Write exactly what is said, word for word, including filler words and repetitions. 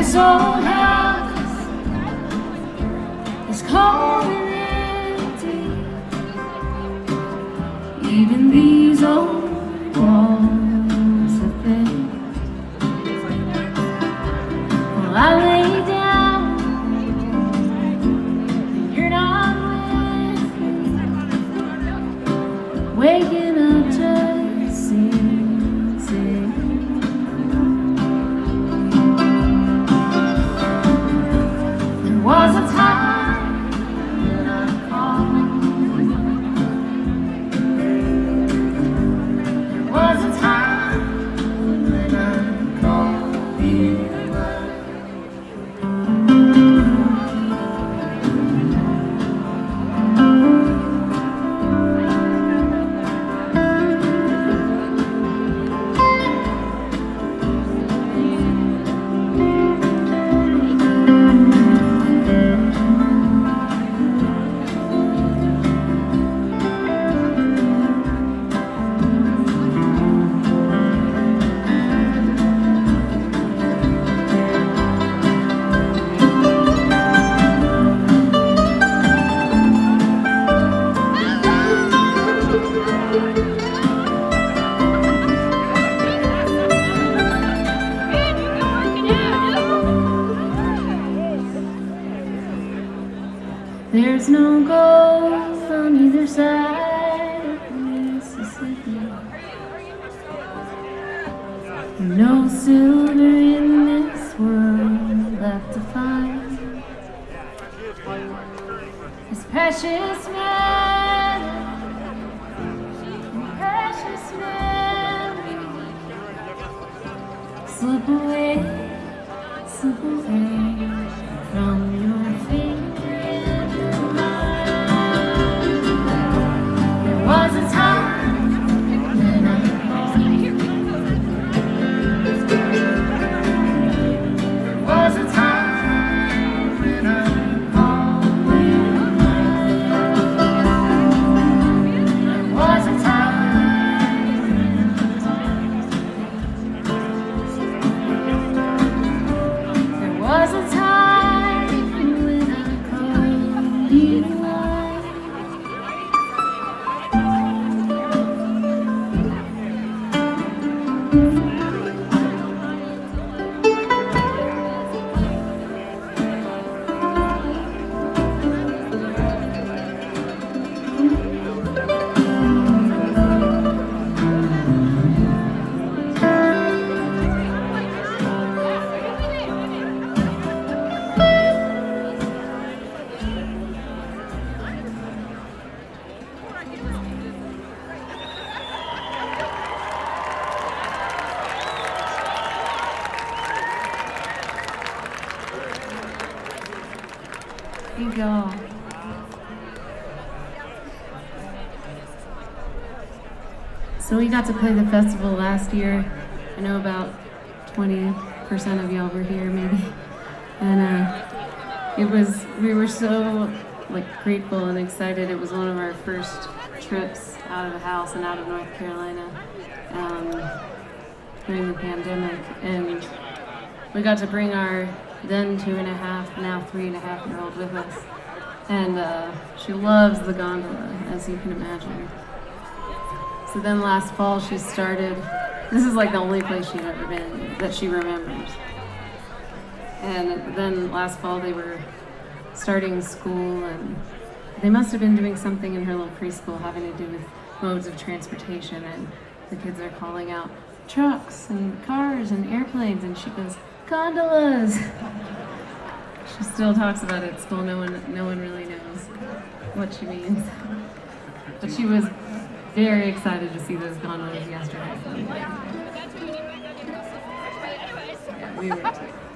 This old house is cold and empty. Even these old walls have been. Well, I lay down, and you're not with me. Waking up just seems it. There was a time when I called. There was a time when I called you. There's no gold on either side of the Mississippi. No silver in this world left to find. This precious man, precious memory, slip away, slip away from your fingers. Was a time when I called you mine. You go. So we got to play the festival last year. I know about twenty percent of y'all were here, maybe. And uh, it was, we were so like grateful and excited. It was one of our first trips out of the house and out of North Carolina um, during the pandemic. And we got to bring our then two and a half, now three and a half year old with us. And uh, she loves the gondola, as you can imagine. So then last fall she started, this is like the only place she'd ever been that she remembers. And then last fall they were starting school, and they must have been doing something in her little preschool having to do with modes of transportation, and the kids are calling out trucks and cars and airplanes, and she goes, gondolas! She still talks about it at school. No one, no one really knows what she means. But she was very excited to see those gondolas yesterday. Yeah, we were too.